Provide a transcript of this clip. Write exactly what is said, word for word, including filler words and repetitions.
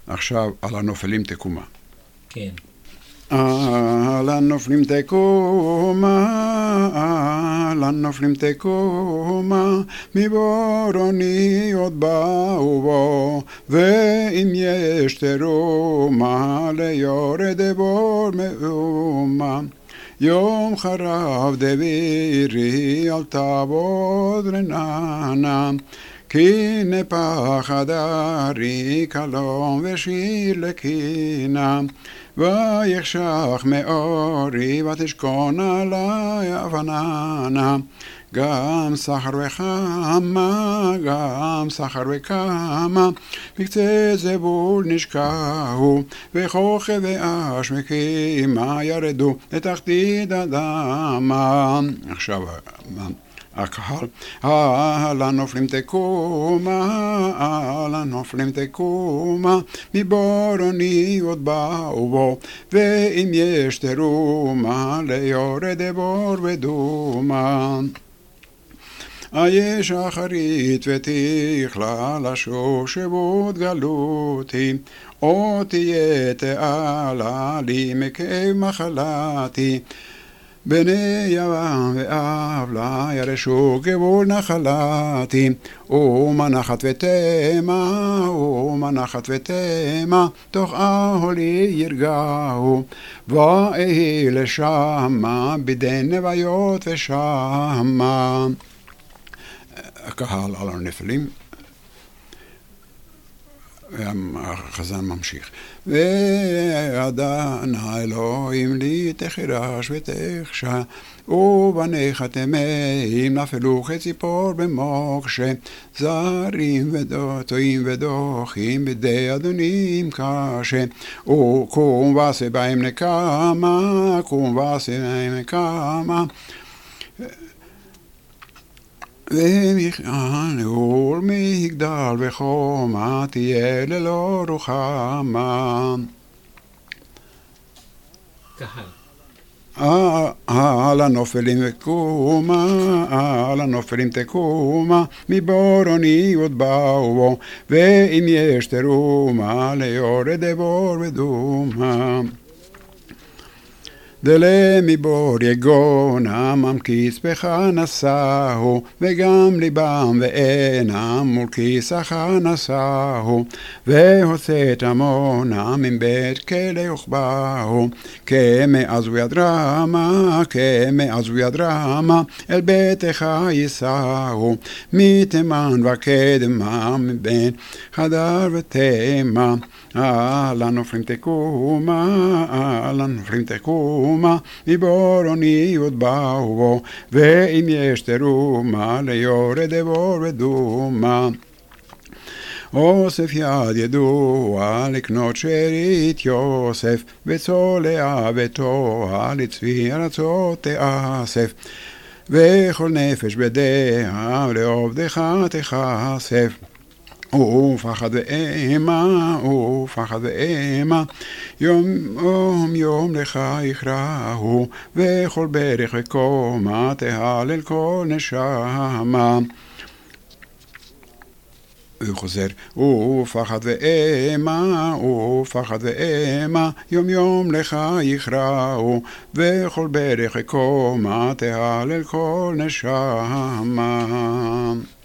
עכשיו על הנופלים תקומה. כן. על הנופלים תקומה, על הנופלים תקומה, מבורוניות באו בו, ואם יש תרומה ליורד בור מאומה. יום חרב דבירי אל תעבוד רננה, כי נפחד ארי קלום ושיר לקינה. ויחשך מאורי ותשכון עלי אבננה, גם סחר וחמה, גם סחר וכמה, בקצה זבול נשקעו, וכוכב ואש מקימה ירדו לתחתית אדמה. עכשיו הקהל, על הנופלים תקומה, על הנופלים תקומה, מבורוניות באו בו, ואם יש תרומה ליורד בור ודומה. היש אחרית ותכלה לשושבות גלותי, או תהיה תעלה לי מכאב מחלתי. בני יבם ואבלה ירשו גבול נחלתי, ומנחת ותמה, ומנחת ותמה, תוך אהולי ירגעו, ואהי לשמה בידי נוויות ושמה. הקהל על הנפלים, והחזן ממשיך. ואדוני אלוהים לי תחירש ותחשה, ובניך תמים נפלו כציפור במוקשה, זרים ודוטועים ודוחים בידי אדונים קשה. וקום ועשה בהם נקמה, קום ועשה בהם נקמה, ומיכאל מגדל וחומה תהיה ללא רוחמה. קהל. על הנופלים תקומה, על הנופלים תקומה, מבורוניות באו בו, ואם יש תרומה ליורד בור ודומה. דלה מבור יגונה ממקיס בחנסהו, וגם ליבם ואינם מול כיסך נסהו, והוצאת עמונה מבית כלא יוחבהו, כמאז וידרמה, כמאז וידרמה, אל ביתך ייסעו, מתימן וקדמה מבין חדר ותימה. על הנופלים תקומה, על הנופלים תקומה, מבורוניות באו בו, ואם יש תרומה ליורד בור ודומה. אוסף יד ידוע לקנות שארית יוסף, וצולע ותועה לצבי ארצות תאסף, וכל נפש בדעה לעובדך תכסף. ופחד ואימה, ופחד ואימה, יום יום יום לך יכרעו, וכל ברך וקומה תהלל כל נשמה. הוא חוזר, ופחד ואימה, ופחד ואימה, יום יום לך יכרעו, וכל ברך וקומה תהלל כל נשמה.